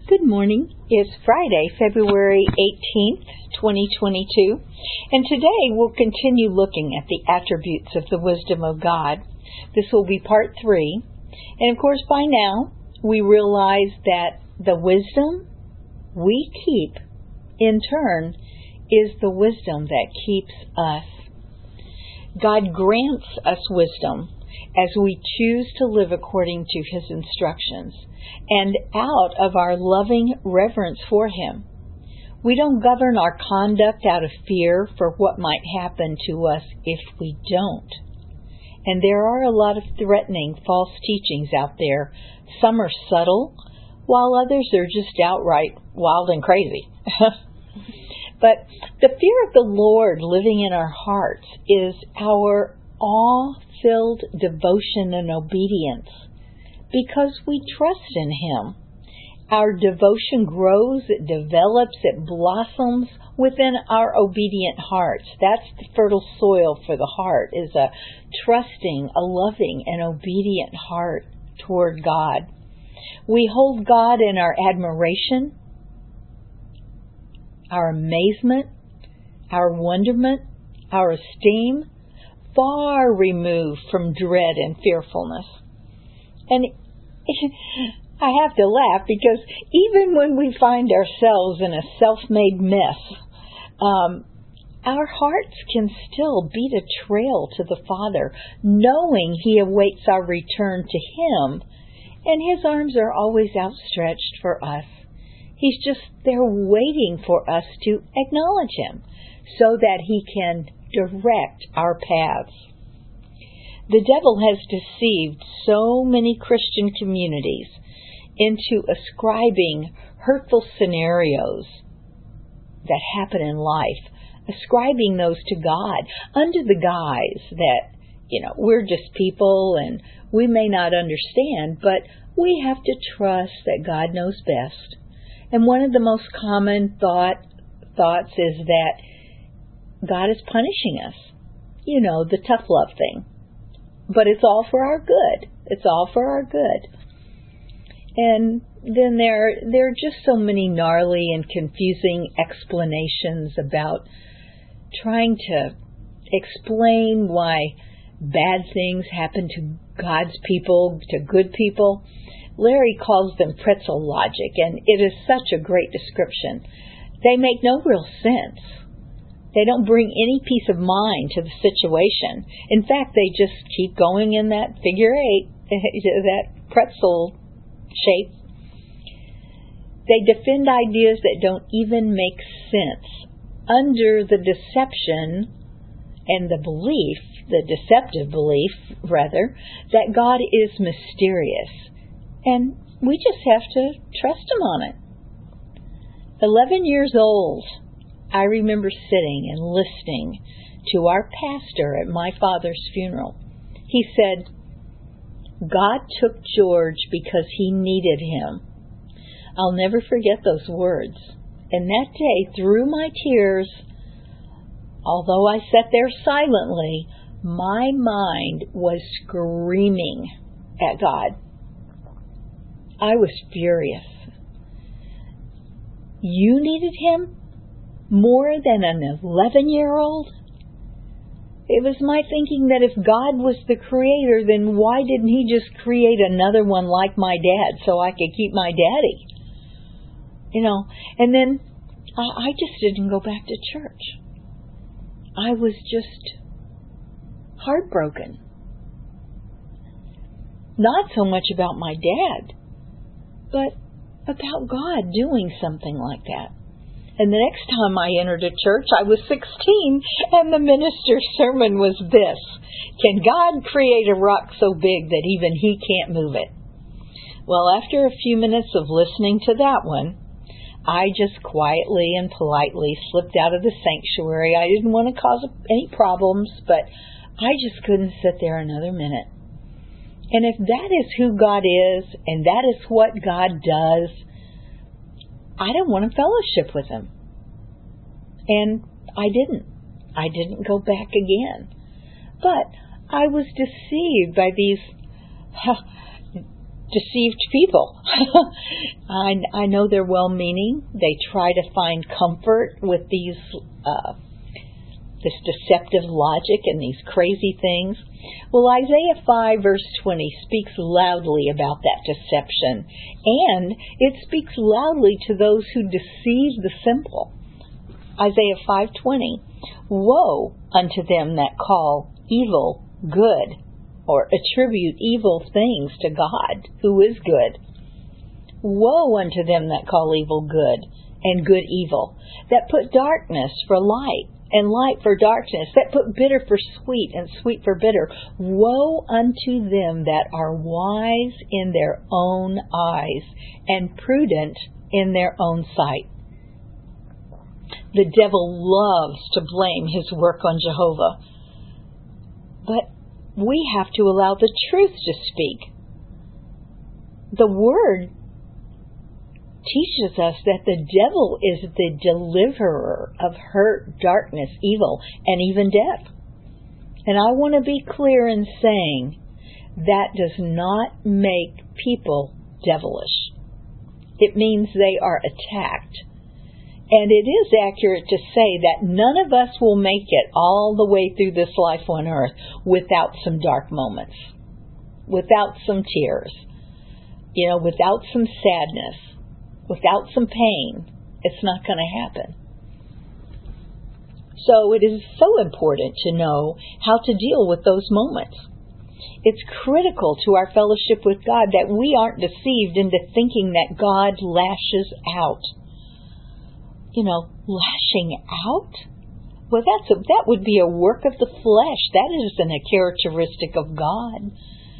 Good morning. It's Friday, February 18th, 2022, and today we'll continue looking at the attributes of the wisdom of God. This will be part 3, and of course by now we realize that the wisdom we keep, in turn, is the wisdom that keeps us. God grants us wisdom as we choose to live according to His instructions and out of our loving reverence for Him. We don't govern our conduct out of fear for what might happen to us if we don't. And there are a lot of threatening false teachings out there. Some are subtle, while others are just outright wild and crazy. But the fear of the Lord living in our hearts is our awe-filled devotion and obedience because we trust in Him. Our devotion grows, it develops, it blossoms within our obedient hearts. That's the fertile soil for the heart, is a trusting, a loving, and obedient heart toward God. We hold God in our admiration, our amazement, our wonderment, our esteem, far removed from dread and fearfulness. And I have to laugh because even when we find ourselves in a self-made mess, our hearts can still beat a trail to the Father, knowing He awaits our return to Him, and His arms are always outstretched for us. He's just there waiting for us to acknowledge Him so that He can direct our paths. The devil has deceived so many Christian communities into ascribing hurtful scenarios that happen in life, ascribing those to God under the guise that, we're just people and we may not understand, but we have to trust that God knows best. And one of the most common thoughts is that God is punishing us. The tough love thing. But it's all for our good. It's all for our good. And then there are just so many gnarly and confusing explanations about trying to explain why bad things happen to God's people, to good people. Larry calls them pretzel logic, and it is such a great description. They make no real sense. They don't bring any peace of mind to the situation. In fact, they just keep going in that figure 8, that pretzel shape. They defend ideas that don't even make sense under the deception and the belief, the deceptive belief, rather, that God is mysterious. And we just have to trust Him on it. 11 years old, I remember sitting and listening to our pastor at my father's funeral. He said, God took George because He needed him. I'll never forget those words. And that day, through my tears, although I sat there silently, my mind was screaming at God. I was furious. You needed Him more than an 11-year-old? It was my thinking that if God was the creator, then why didn't He just create another one like my dad so I could keep my daddy? And then I just didn't go back to church. I was just heartbroken. Not so much about my dad, but about God doing something like that. And the next time I entered a church, I was 16, and the minister's sermon was this: can God create a rock so big that even He can't move it? Well, after a few minutes of listening to that one, I just quietly and politely slipped out of the sanctuary. I didn't want to cause any problems, but I just couldn't sit there another minute. And if that is who God is, and that is what God does, I don't want to fellowship with Him. And I didn't go back again. But I was deceived by these deceived people. I know they're well-meaning. They try to find comfort with this deceptive logic and these crazy things. Well, Isaiah 5 verse 20 speaks loudly about that deception, and it speaks loudly to those who deceive the simple. Isaiah 5:20, woe unto them that call evil good, or attribute evil things to God, who is good. Woe unto them that call evil good, and good evil, that put darkness for light, and light for darkness, that put bitter for sweet, and sweet for bitter. Woe unto them that are wise in their own eyes, and prudent in their own sight. The devil loves to blame his work on Jehovah. But we have to allow the truth to speak. The Word teaches us that the devil is the deliverer of hurt, darkness, evil, and even death. And I want to be clear in saying that does not make people devilish. It means they are attacked. And it is accurate to say that none of us will make it all the way through this life on earth without some dark moments, without some tears, without some sadness, without some pain. It's not going to happen. So it is so important to know how to deal with those moments. It's critical to our fellowship with God that we aren't deceived into thinking that God lashes out. Lashing out? Well, that would be a work of the flesh. That isn't a characteristic of God.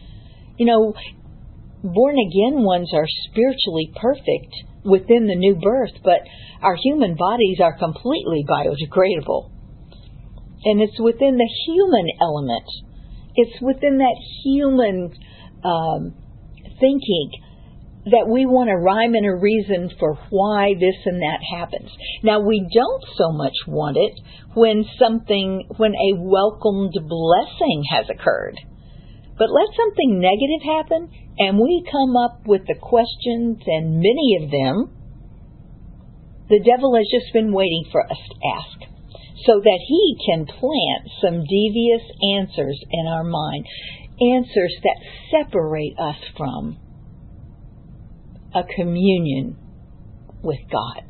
Born-again ones are spiritually perfect within the new birth, but our human bodies are completely biodegradable. And it's within the human element. It's within that human thinking that we want a rhyme and a reason for why this and that happens. Now, we don't so much want it when a welcomed blessing has occurred. But let something negative happen, and we come up with the questions, and many of them, the devil has just been waiting for us to ask, so that he can plant some devious answers in our mind, answers that separate us from a communion with God.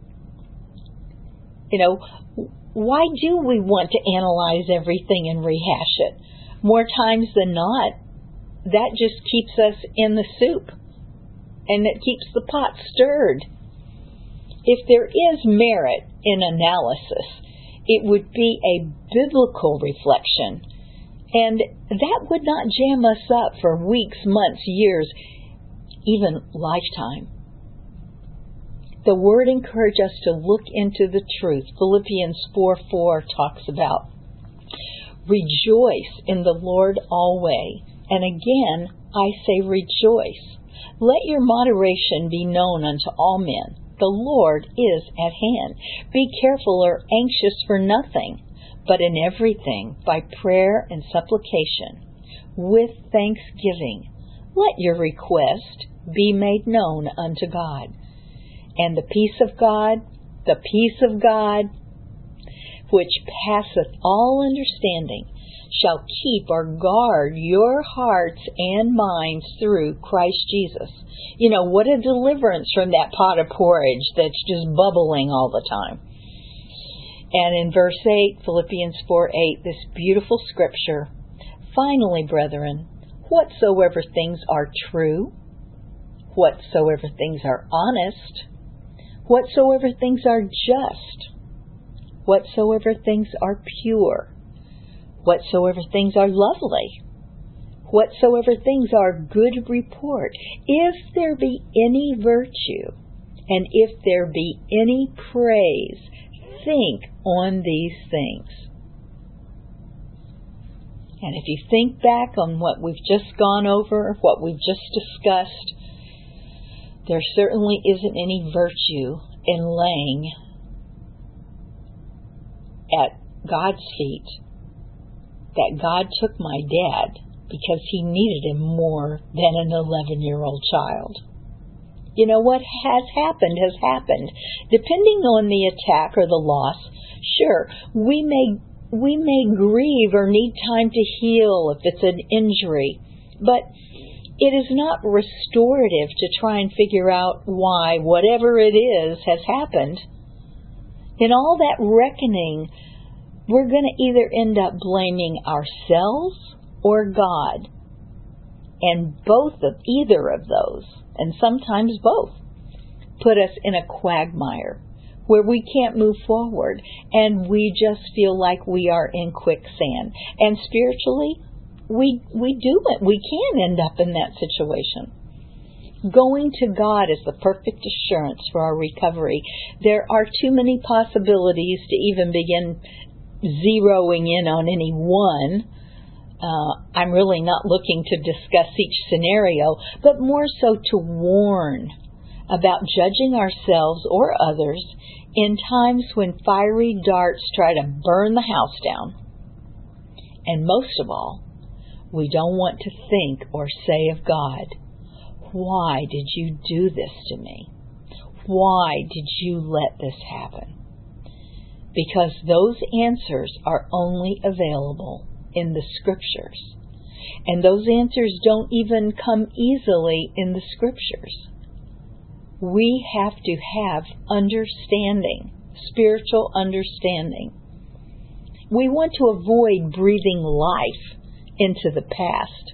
Why do we want to analyze everything and rehash it? More times than not, that just keeps us in the soup, and it keeps the pot stirred. If there is merit in analysis, it would be a biblical reflection, and that would not jam us up for weeks, months, years, even lifetime. The Word encourages us to look into the truth. Philippians 4:4 talks about, rejoice in the Lord always. And again, I say rejoice. Let your moderation be known unto all men. The Lord is at hand. Be careful or anxious for nothing, but in everything, by prayer and supplication, with thanksgiving, let your request be made known unto God. And the peace of God, which passeth all understanding, shall keep or guard your hearts and minds through Christ Jesus. What a deliverance from that pot of porridge that's just bubbling all the time. And in verse 8, Philippians 4:8, this beautiful scripture, finally, brethren, whatsoever things are true, whatsoever things are honest, whatsoever things are just, whatsoever things are pure, whatsoever things are lovely, whatsoever things are good report, if there be any virtue, and if there be any praise, think on these things. And if you think back on what we've just gone over, what we've just discussed, there certainly isn't any virtue in laying at God's feet that God took my dad because he needed him more than an 11-year-old child. You know, what has happened has happened. Depending on the attack or the loss, sure, we may grieve or need time to heal if it's an injury, but it is not restorative to try and figure out why whatever it is has happened. In all that reckoning, we're going to either end up blaming ourselves or God. And either of those, and sometimes both, put us in a quagmire where we can't move forward and we just feel like we are in quicksand. And spiritually, we do it. We can end up in that situation. Going to God is the perfect assurance for our recovery. There are too many possibilities to even begin zeroing in on any one. I'm really not looking to discuss each scenario, but more so to warn about judging ourselves or others in times when fiery darts try to burn the house down. And most of all, we don't want to think or say of God, "Why did you do this to me? Why did you let this happen?" Because those answers are only available in the Scriptures. And those answers don't even come easily in the Scriptures. We have to have understanding, spiritual understanding. We want to avoid breathing life into the past.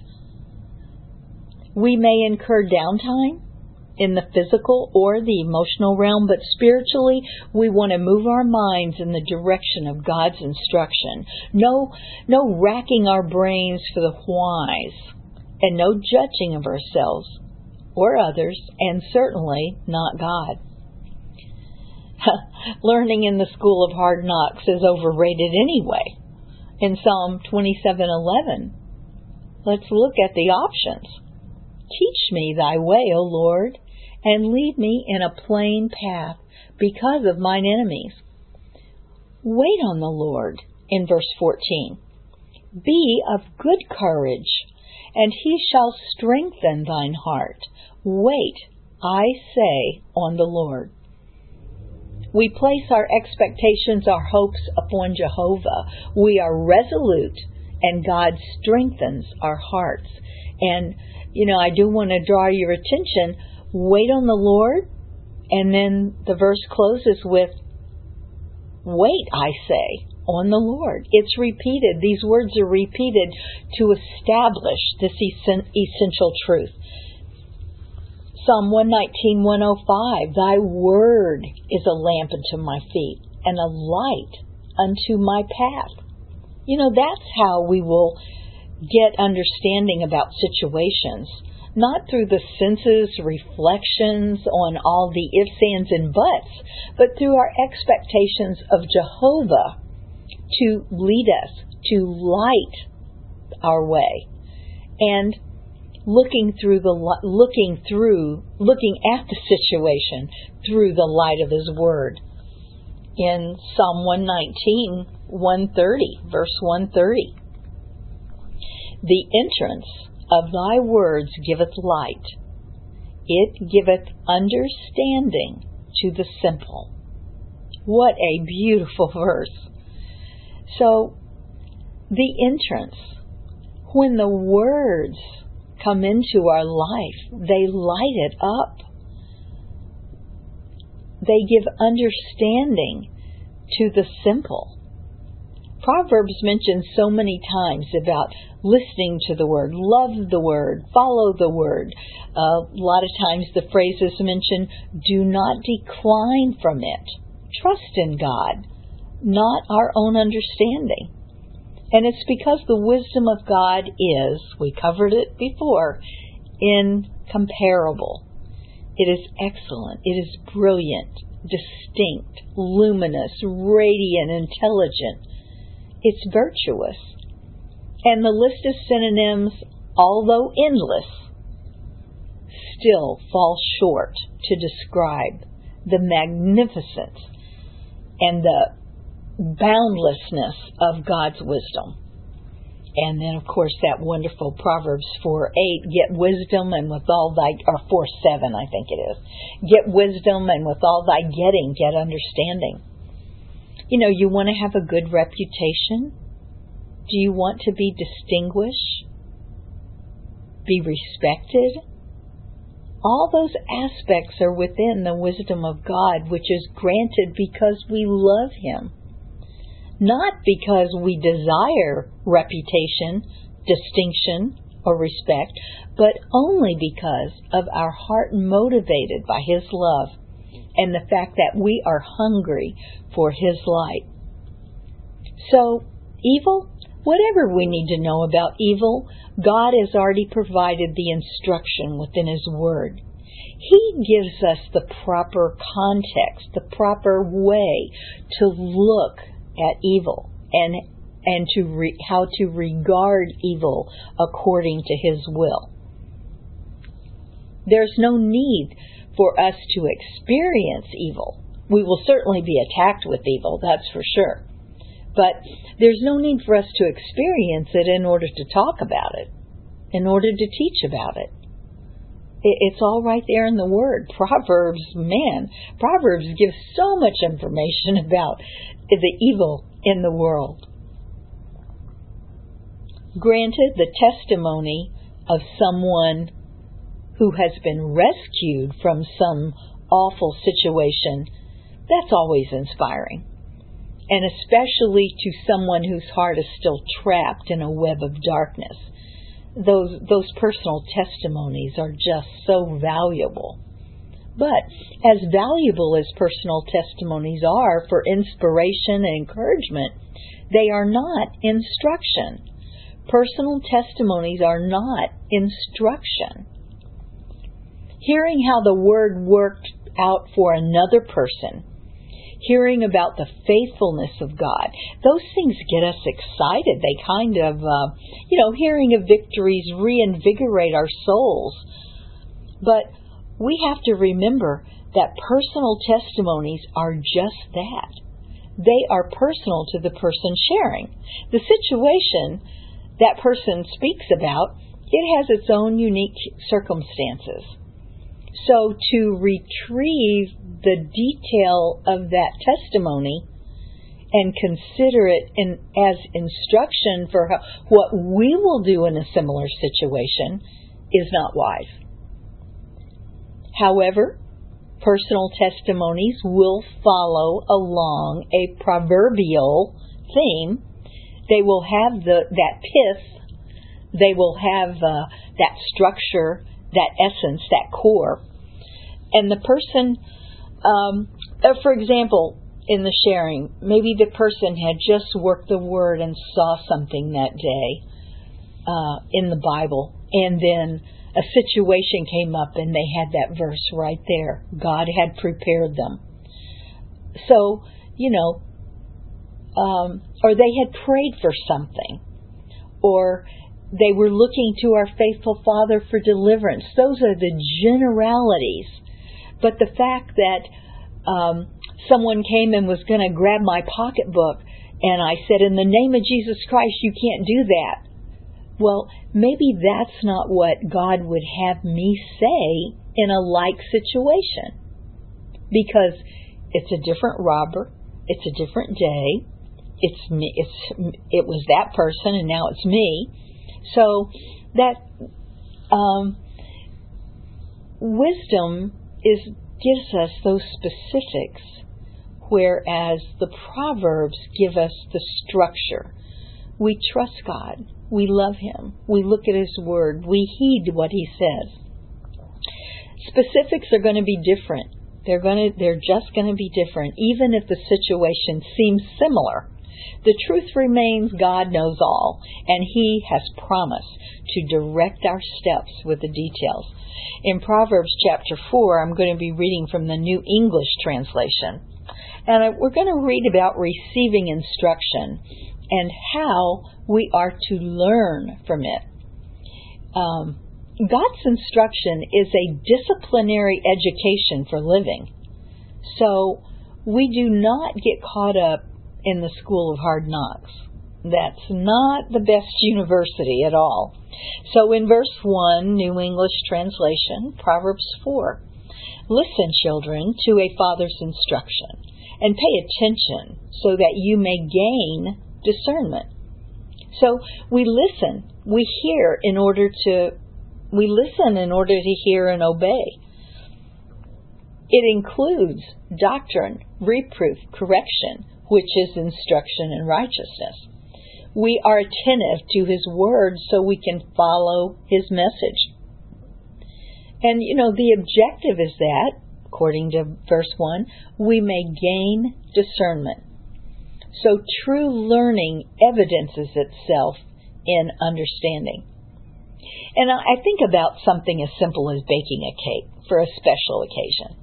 We may incur downtime in the physical or the emotional realm, but spiritually, we want to move our minds in the direction of God's instruction. No racking our brains for the whys, and no judging of ourselves or others, and certainly not God. Learning in the school of hard knocks is overrated anyway. In Psalm 27:11, let's look at the options. Teach me thy way, O Lord, and lead me in a plain path because of mine enemies. Wait on the Lord, in verse 14. Be of good courage, and he shall strengthen thine heart. Wait, I say, on the Lord. We place our expectations, our hopes upon Jehovah. We are resolute, and God strengthens our hearts. And, I do want to draw your attention, wait on the Lord, and then the verse closes with, wait, I say, on the Lord. It's repeated. These words are repeated to establish this essential truth. Psalm 119:105, thy word is a lamp unto my feet and a light unto my path. That's how we will get understanding about situations, not through the senses, reflections on all the ifs, ands, and buts, but through our expectations of Jehovah to lead us, to light our way, and looking at the situation through the light of His Word. In Psalm 119:130, verse 130, the entrance of thy words giveth light, it giveth understanding to the simple. What a beautiful verse. So, the entrance, when the words come into our life, they light it up. They give understanding to the simple. Proverbs mentions so many times about listening to the Word, love the Word, follow the Word. A lot of times the phrase is mentioned, do not decline from it. Trust in God, not our own understanding. And it's because the wisdom of God is, we covered it before, incomparable. It is excellent. It is brilliant, distinct, luminous, radiant, intelligent. It's virtuous. And the list of synonyms, although endless, still fall short to describe the magnificence and the boundlessness of God's wisdom. And then, of course, that wonderful Proverbs 4:8, get wisdom and with all thy, or 4:7, I think it is. Get wisdom and with all thy getting, get understanding. You know, you want to have a good reputation? Do you want to be distinguished? Be respected? All those aspects are within the wisdom of God, which is granted because we love Him. Not because we desire reputation, distinction, or respect, but only because of our heart motivated by His love and the fact that we are hungry for His light. So, evil, whatever we need to know about evil, God has already provided the instruction within His Word. He gives us the proper context, the proper way to look at evil and to how to regard evil according to His will. There's no need for us to experience evil. We will certainly be attacked with evil, that's for sure. But there's no need for us to experience it in order to talk about it, in order to teach about it. It's all right there in the Word. Proverbs gives so much information about the evil in the world. Granted, the testimony of someone who has been rescued from some awful situation, that's always inspiring. And especially to someone whose heart is still trapped in a web of darkness. Those personal testimonies are just so valuable. But as valuable as personal testimonies are for inspiration and encouragement, they are not instruction. Personal testimonies are not instruction. Hearing how the Word worked out for another person, hearing about the faithfulness of God, those things get us excited. They kind of, hearing of victories reinvigorate our souls. But we have to remember that personal testimonies are just that. They are personal to the person sharing. The situation that person speaks about, it has its own unique circumstances. So to retrieve the detail of that testimony and consider it as instruction for what we will do in a similar situation is not wise. However, personal testimonies will follow along a proverbial theme. They will have that pith. They will have that structure, that essence, that core. And the person, for example, in the sharing, maybe the person had just worked the Word and saw something that day in the Bible, and then a situation came up and they had that verse right there. God had prepared them. So, or they had prayed for something, or they were looking to our faithful Father for deliverance. Those are the generalities. But the fact that someone came and was going to grab my pocketbook, and I said, in the name of Jesus Christ, you can't do that. Well, maybe that's not what God would have me say in a like situation. Because it's a different robber, it's a different day, it's me, it was that person, and now it's me. So that wisdom gives us those specifics, whereas the Proverbs give us the structure. We trust God. We love Him. We look at His Word. We heed what He says. Specifics are going to be different. They're just going to be different, even if the situation seems similar. The truth remains God knows all, and He has promised to direct our steps with the details. In Proverbs chapter 4, I'm going to be reading from the New English Translation. And we're going to read about receiving instruction and how we are to learn from it. God's instruction is a disciplinary education for living. So we do not get caught up in the school of hard knocks. That's not the best university at all. So in verse 1, New English Translation, Proverbs 4, listen, children, to a father's instruction, and pay attention so that you may gain discernment. So we listen in order to hear and obey. It includes doctrine, reproof, correction, which is instruction in righteousness. We are attentive to His word so we can follow His message. And, the objective is that, according to verse 1, we may gain discernment. So true learning evidences itself in understanding. And I think about something as simple as baking a cake for a special occasion.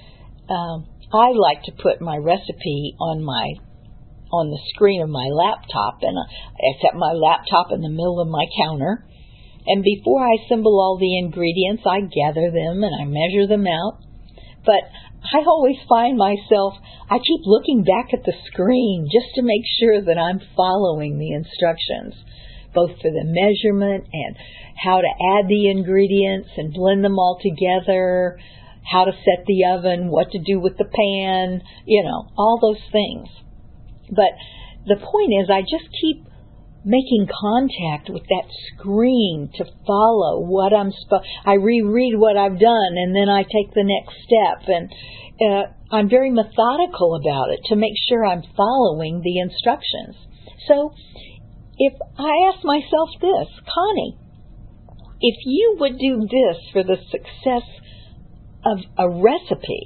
I like to put my recipe on the screen of my laptop, and I set my laptop in the middle of my counter. And before I assemble all the ingredients, I gather them and I measure them out. But I always find myself, I keep looking back at the screen just to make sure that I'm following the instructions, both for the measurement and how to add the ingredients and blend them all together, how to set the oven, what to do with the pan, all those things. But the point is, I just keep making contact with that screen to follow what I reread what I've done, and then I take the next step, and I'm very methodical about it to make sure I'm following the instructions. So if I ask myself this, Connie, if you would do this for the success of a recipe,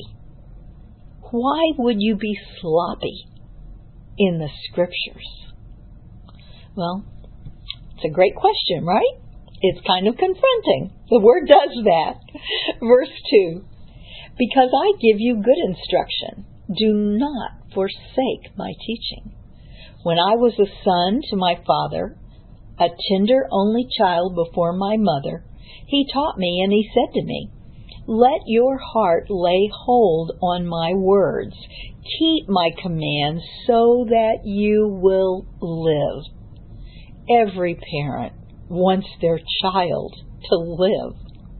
why would you be sloppy in the scriptures? Well, it's a great question, right? It's kind of confronting. The Word does that. Verse 2, because I give you good instruction, do not forsake my teaching. When I was a son to my father, a tender only child before my mother, he taught me, and he said to me, let your heart lay hold on my words. Keep my commands so that you will live. Every parent wants their child to live.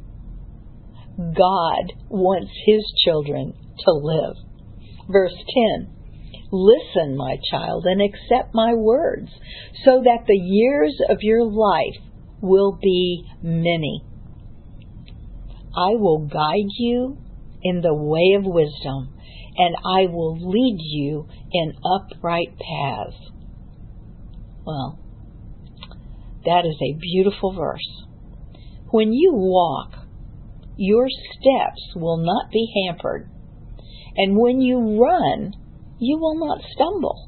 God wants His children to live. Verse 10, listen, my child, and accept my words, so that the years of your life will be many. I will guide you in the way of wisdom, and I will lead you in upright paths. Well, that is a beautiful verse. When you walk, your steps will not be hampered, and when you run, you will not stumble.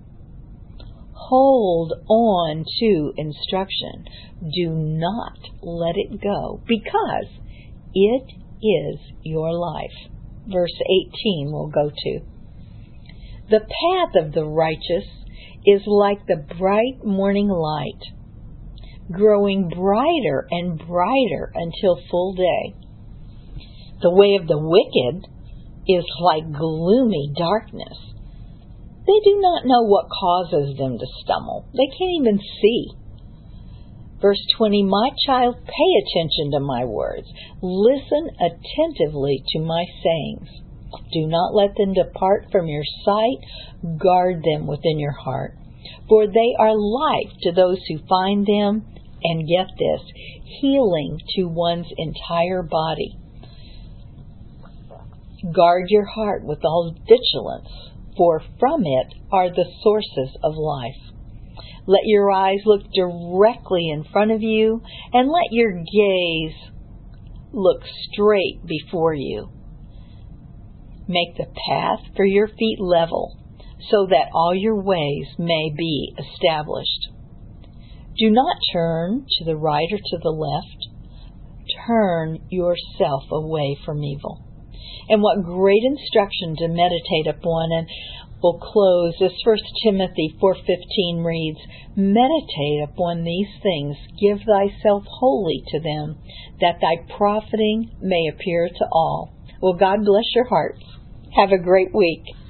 Hold on to instruction. Do not let it go, because it is your life. Verse 18 we'll go to. The path of the righteous is like the bright morning light, growing brighter and brighter until full day. The way of the wicked is like gloomy darkness. They do not know what causes them to stumble. They can't even see. Verse 20, my child, pay attention to my words. Listen attentively to my sayings. Do not let them depart from your sight. Guard them within your heart. For they are life to those who find them, and get this, healing to one's entire body. Guard your heart with all vigilance, for from it are the sources of life. Let your eyes look directly in front of you, and let your gaze look straight before you. Make the path for your feet level, so that all your ways may be established. Do not turn to the right or to the left. Turn yourself away from evil. And what great instruction to meditate upon. And we'll close as 1 Timothy 4:15 reads, meditate upon these things, give thyself wholly to them, that thy profiting may appear to all. Well, God bless your hearts. Have a great week.